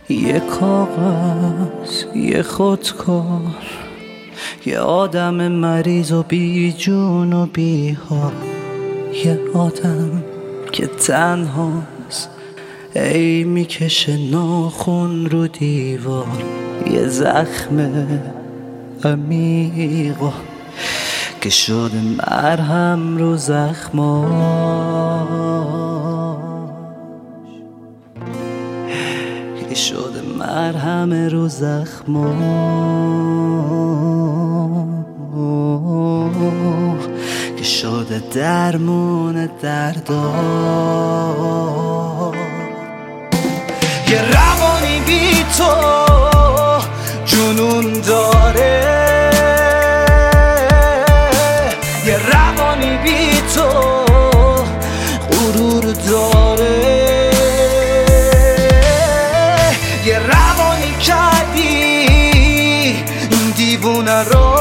یه کاغذ، یه خودکار، یه آدم مریض و بی جون و بی حال، یه آدم که تنهاست ای میکشه ناخن رو دیوار، یه زخم عمیقا که شده مرهم رو زخماش، که شده مرهم رو زخماش، که شده درمون دردار. یه روانی بی تو جنون داره، یه روانی بی تو غرور داره، یه روانی کردی این دیوونه رو،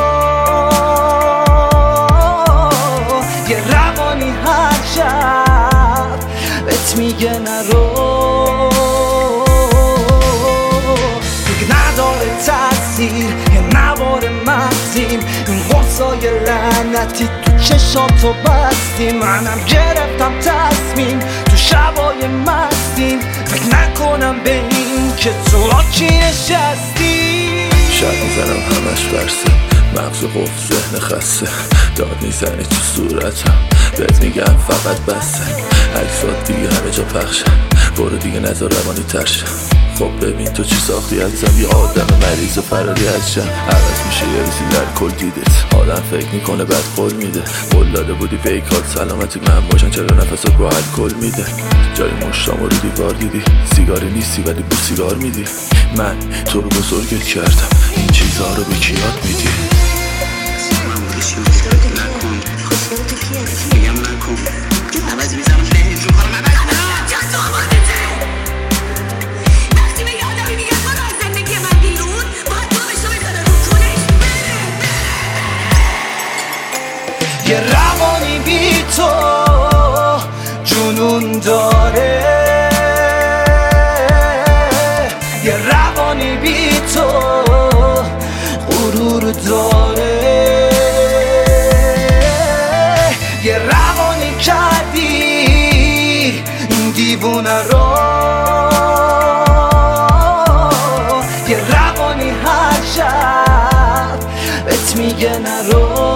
یه روانی هر شب بهت میگه نرو، نداره تاثیر یه نوار مغزیم، این غصای لعنتی تو چشاتو بستیم، منم گرفتم تصمیم تو شبای مستیم، فکر نکنم به این که تو کی نشستی. شب میزنم همش برسه، مغز و قفل ذهن خسته، داد میزنی تو صورتم بهت میگم فقط بسه، عکسات دیگه همه جا پخشه، برو دیگه نذار روانی ترشه. خب ببین تو چی ساختی ازم، یه آدم مریض و فراری از جمع، عوض میشه یه روزی در کل دیدت، آدم فکر میکنه بعد قول میده، قول داده بودی بیکار سلامتی من باشن، چرا نفست رو الکل میده، جای مشتام رو دیوار دیدی، سیگاری نیستی ولی بو سیگار میدی، من تو رو بزرگت کردم این چیزها رو به کی یاد میدی. یه روانی بی تو جنون داره، یه روانی بی تو غرور داره، یه روانی کردی این دیوونه رو، یه روانی هر شب بهت میگه نرو،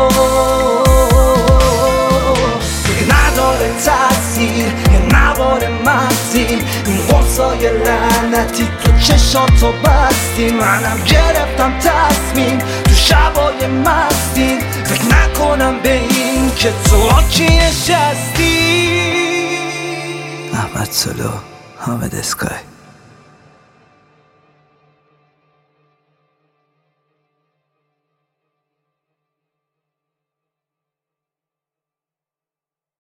تاثیر یه نوار مغزیم، این غصای لعنتی تو چشاتو بستیم، منم گرفتم تصمیم تو شبای مستیم، فکر نکنم به این که تو کی نشستی. احمد سلو، حامد اسکای.